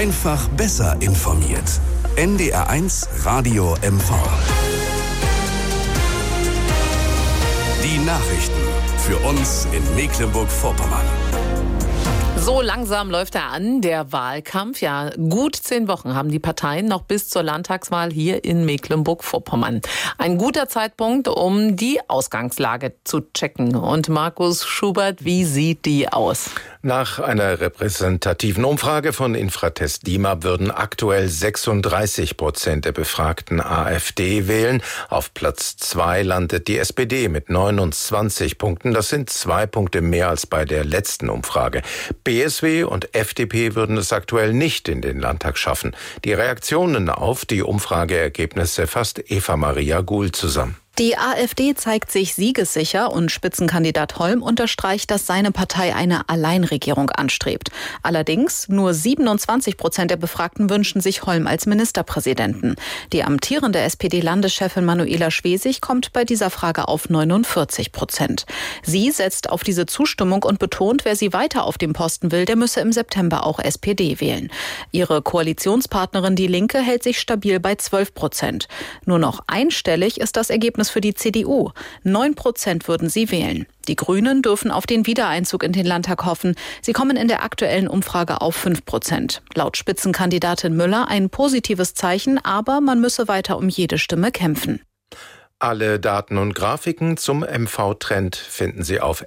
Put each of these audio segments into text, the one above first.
Einfach besser informiert. NDR1 Radio MV. Die Nachrichten für uns in Mecklenburg-Vorpommern. So langsam läuft er an, der Wahlkampf. Ja, gut 10 Wochen haben die Parteien noch bis zur Landtagswahl hier in Mecklenburg-Vorpommern. Ein guter Zeitpunkt, um die Ausgangslage zu checken. Und Markus Schubert, wie sieht die aus? Nach einer repräsentativen Umfrage von Infratest DIMAP würden aktuell 36% der Befragten AfD wählen. Auf Platz 2 landet die SPD mit 29 Punkten. Das sind 2 Punkte mehr als bei der letzten Umfrage. BSW und FDP würden es aktuell nicht in den Landtag schaffen. Die Reaktionen auf die Umfrageergebnisse fasst Eva-Maria Guhl zusammen. Die AfD zeigt sich siegessicher und Spitzenkandidat Holm unterstreicht, dass seine Partei eine Alleinregierung anstrebt. Allerdings nur 27% der Befragten wünschen sich Holm als Ministerpräsidenten. Die amtierende SPD-Landeschefin Manuela Schwesig kommt bei dieser Frage auf 49%. Sie setzt auf diese Zustimmung und betont, wer sie weiter auf dem Posten will, der müsse im September auch SPD wählen. Ihre Koalitionspartnerin Die Linke hält sich stabil bei 12%. Nur noch einstellig ist das Ergebnis für die CDU. 9% würden sie wählen. Die Grünen dürfen auf den Wiedereinzug in den Landtag hoffen. Sie kommen in der aktuellen Umfrage auf 5%. Laut Spitzenkandidatin Müller ein positives Zeichen, aber man müsse weiter um jede Stimme kämpfen. Alle Daten und Grafiken zum MV-Trend finden Sie auf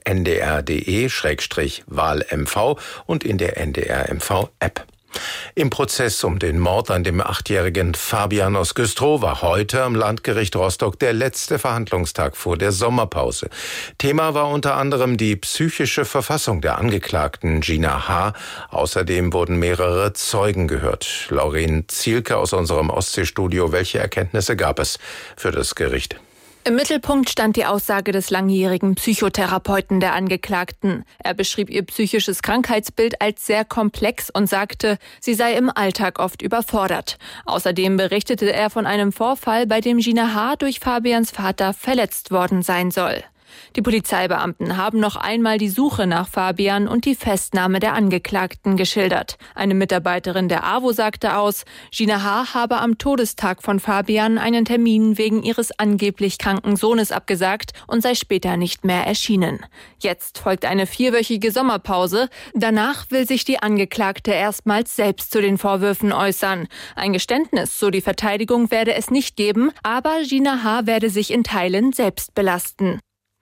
ndr.de/wahlmv und in der NDR-MV-App. Im Prozess um den Mord an dem 8-jährigen Fabian aus Güstrow war heute am Landgericht Rostock der letzte Verhandlungstag vor der Sommerpause. Thema war unter anderem die psychische Verfassung der Angeklagten Gina H. Außerdem wurden mehrere Zeugen gehört. Lauren Zielke aus unserem Ostseestudio, welche Erkenntnisse gab es für das Gericht? Im Mittelpunkt stand die Aussage des langjährigen Psychotherapeuten der Angeklagten. Er beschrieb ihr psychisches Krankheitsbild als sehr komplex und sagte, sie sei im Alltag oft überfordert. Außerdem berichtete er von einem Vorfall, bei dem Gina H. durch Fabians Vater verletzt worden sein soll. Die Polizeibeamten haben noch einmal die Suche nach Fabian und die Festnahme der Angeklagten geschildert. Eine Mitarbeiterin der AWO sagte aus, Gina H. habe am Todestag von Fabian einen Termin wegen ihres angeblich kranken Sohnes abgesagt und sei später nicht mehr erschienen. Jetzt folgt eine 4-wöchige Sommerpause. Danach will sich die Angeklagte erstmals selbst zu den Vorwürfen äußern. Ein Geständnis, so die Verteidigung, werde es nicht geben, aber Gina H. werde sich in Teilen selbst belasten.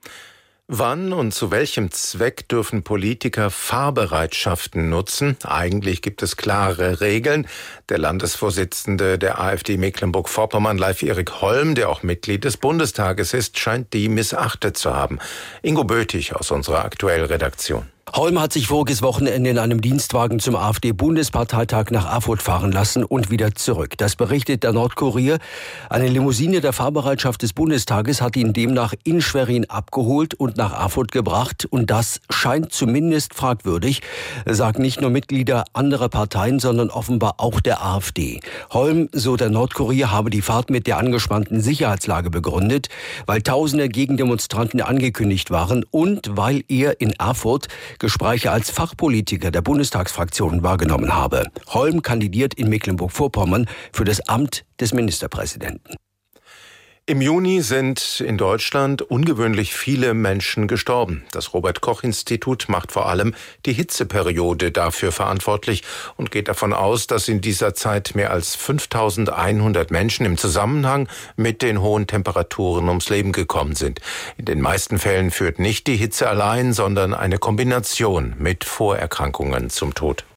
Wann und zu welchem Zweck dürfen Politiker Fahrbereitschaften nutzen? Eigentlich gibt es klare Regeln. Der Landesvorsitzende der AfD Mecklenburg-Vorpommern, Leif-Erik Holm, der auch Mitglied des Bundestages ist, scheint die missachtet zu haben. Ingo Bötig aus unserer Aktuell-Redaktion. Holm hat sich voriges Wochenende in einem Dienstwagen zum AfD-Bundesparteitag nach Erfurt fahren lassen und wieder zurück. Das berichtet der Nordkurier. Eine Limousine der Fahrbereitschaft des Bundestages hat ihn demnach in Schwerin abgeholt und nach Erfurt gebracht. Und das scheint zumindest fragwürdig, sagen nicht nur Mitglieder anderer Parteien, sondern offenbar auch der AfD. Holm, so der Nordkurier, habe die Fahrt mit der angespannten Sicherheitslage begründet, weil tausende Gegendemonstranten angekündigt waren und weil er in Erfurt Gespräche als Fachpolitiker der Bundestagsfraktion wahrgenommen habe. Holm kandidiert in Mecklenburg-Vorpommern für das Amt des Ministerpräsidenten. Im Juni sind in Deutschland ungewöhnlich viele Menschen gestorben. Das Robert-Koch-Institut macht vor allem die Hitzeperiode dafür verantwortlich und geht davon aus, dass in dieser Zeit mehr als 5.100 Menschen im Zusammenhang mit den hohen Temperaturen ums Leben gekommen sind. In den meisten Fällen führt nicht die Hitze allein, sondern eine Kombination mit Vorerkrankungen zum Tod.